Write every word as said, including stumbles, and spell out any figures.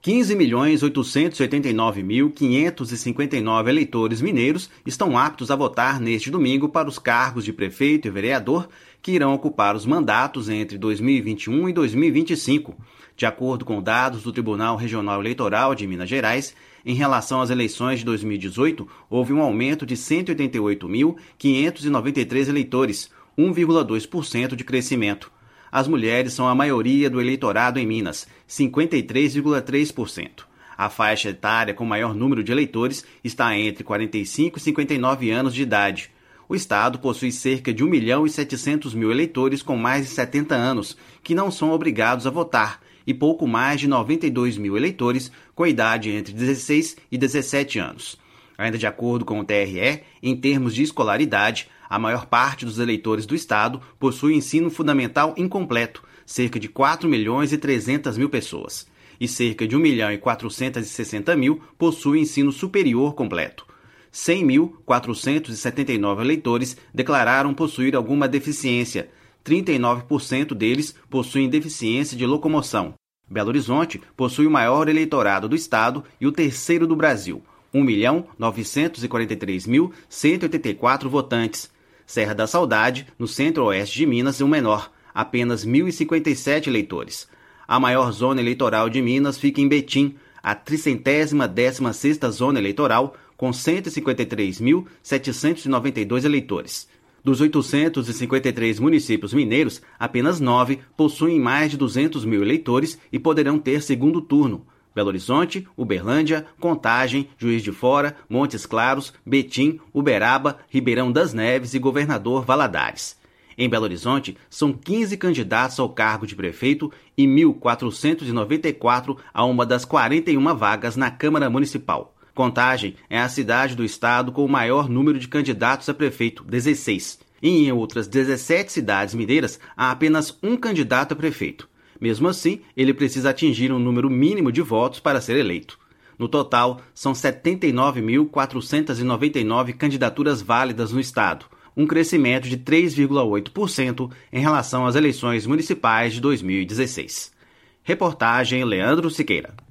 quinze milhões oitocentos e oitenta e nove mil quinhentos e cinquenta e nove eleitores mineiros estão aptos a votar neste domingo para os cargos de prefeito e vereador que irão ocupar os mandatos entre dois mil e vinte e um e dois mil e vinte e cinco. De acordo com dados do Tribunal Regional Eleitoral de Minas Gerais, em relação às eleições de dois mil e dezoito, houve um aumento de cento e oitenta e oito mil quinhentos e noventa e três eleitores, um vírgula dois por cento de crescimento. As mulheres são a maioria do eleitorado em Minas, cinquenta e três vírgula três por cento. A faixa etária com maior número de eleitores está entre quarenta e cinco e cinquenta e nove anos de idade. O estado possui cerca de um milhão e setecentos mil eleitores com mais de setenta anos, que não são obrigados a votar, e pouco mais de noventa e dois mil eleitores com idade entre dezesseis e dezessete anos. Ainda de acordo com o T R E, em termos de escolaridade, a maior parte dos eleitores do estado possui ensino fundamental incompleto, cerca de quatro milhões e trezentas mil pessoas, e cerca de um milhão e quatrocentos e sessenta mil possuem ensino superior completo. cem mil quatrocentos e setenta e nove eleitores declararam possuir alguma deficiência, trinta e nove por cento deles possuem deficiência de locomoção. Belo Horizonte possui o maior eleitorado do estado e o terceiro do Brasil, um milhão novecentos e quarenta e três mil cento e oitenta e quatro votantes. Serra da Saudade, no centro-oeste de Minas, é o menor, apenas mil e cinquenta e sete eleitores. A maior zona eleitoral de Minas fica em Betim, a tricentésima décima sexta zona eleitoral, com cento e cinquenta e três mil setecentos e noventa e dois eleitores. Dos oitocentos e cinquenta e três municípios mineiros, apenas nove possuem mais de duzentos mil eleitores e poderão ter segundo turno. Belo Horizonte, Uberlândia, Contagem, Juiz de Fora, Montes Claros, Betim, Uberaba, Ribeirão das Neves e Governador Valadares. Em Belo Horizonte, são quinze candidatos ao cargo de prefeito e mil quatrocentos e noventa e quatro a uma das quarenta e uma vagas na Câmara Municipal. Contagem é a cidade do estado com o maior número de candidatos a prefeito, dezesseis. E em outras dezessete cidades mineiras, há apenas um candidato a prefeito. Mesmo assim, ele precisa atingir um número mínimo de votos para ser eleito. No total, são setenta e nove mil quatrocentos e noventa e nove candidaturas válidas no estado, um crescimento de três vírgula oito por cento em relação às eleições municipais de dois mil e dezesseis. Reportagem Leandro Siqueira.